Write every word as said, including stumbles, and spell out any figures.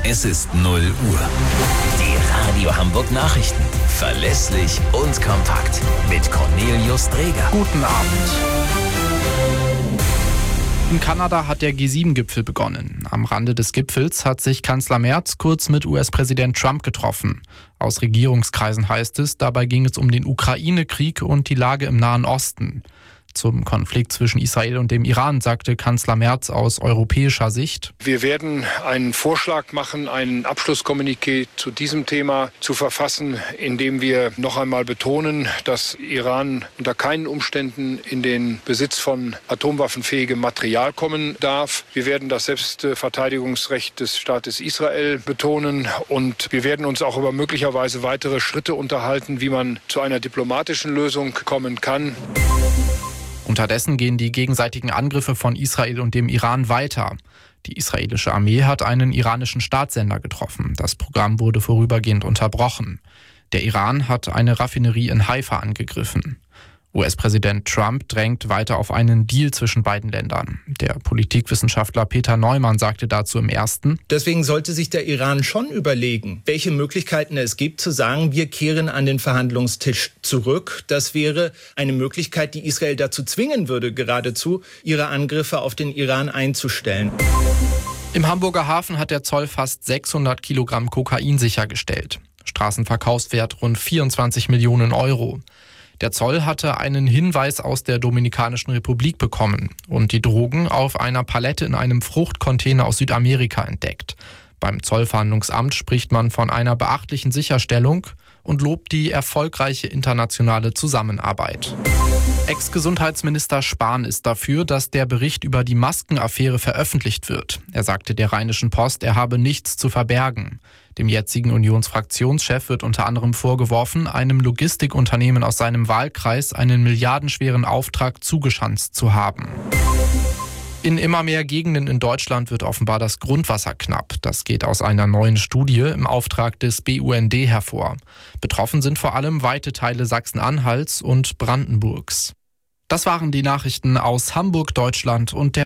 Es ist null Uhr. Die Radio Hamburg Nachrichten. Verlässlich und kompakt. Mit Cornelius Dreger. Guten Abend. In Kanada hat der G sieben Gipfel begonnen. Am Rande des Gipfels hat sich Kanzler Merz kurz mit U S-Präsident Trump getroffen. Aus Regierungskreisen heißt es, dabei ging es um den Ukraine-Krieg und die Lage im Nahen Osten. Zum Konflikt zwischen Israel und dem Iran sagte Kanzler Merz aus europäischer Sicht: Wir werden einen Vorschlag machen, ein Abschlusskommuniqué zu diesem Thema zu verfassen, in dem wir noch einmal betonen, dass Iran unter keinen Umständen in den Besitz von atomwaffenfähigem Material kommen darf. Wir werden das Selbstverteidigungsrecht des Staates Israel betonen und wir werden uns auch über möglicherweise weitere Schritte unterhalten, wie man zu einer diplomatischen Lösung kommen kann. Unterdessen gehen die gegenseitigen Angriffe von Israel und dem Iran weiter. Die israelische Armee hat einen iranischen Staatssender getroffen. Das Programm wurde vorübergehend unterbrochen. Der Iran hat eine Raffinerie in Haifa angegriffen. U S-Präsident Trump drängt weiter auf einen Deal zwischen beiden Ländern. Der Politikwissenschaftler Peter Neumann sagte dazu im Ersten: Deswegen sollte sich der Iran schon überlegen, welche Möglichkeiten es gibt, zu sagen, wir kehren an den Verhandlungstisch zurück. Das wäre eine Möglichkeit, die Israel dazu zwingen würde, geradezu ihre Angriffe auf den Iran einzustellen. Im Hamburger Hafen hat der Zoll fast sechshundert Kilogramm Kokain sichergestellt. Straßenverkaufswert rund vierundzwanzig Millionen Euro. Der Zoll hatte einen Hinweis aus der Dominikanischen Republik bekommen und die Drogen auf einer Palette in einem Fruchtcontainer aus Südamerika entdeckt. Beim Zollfahndungsamt spricht man von einer beachtlichen Sicherstellung und lobt die erfolgreiche internationale Zusammenarbeit. Ex-Gesundheitsminister Spahn ist dafür, dass der Bericht über die Maskenaffäre veröffentlicht wird. Er sagte der Rheinischen Post, er habe nichts zu verbergen. Dem jetzigen Unionsfraktionschef wird unter anderem vorgeworfen, einem Logistikunternehmen aus seinem Wahlkreis einen milliardenschweren Auftrag zugeschanzt zu haben. In immer mehr Gegenden in Deutschland wird offenbar das Grundwasser knapp. Das geht aus einer neuen Studie im Auftrag des B U N D hervor. Betroffen sind vor allem weite Teile Sachsen-Anhalts und Brandenburgs. Das waren die Nachrichten aus Hamburg, Deutschland und der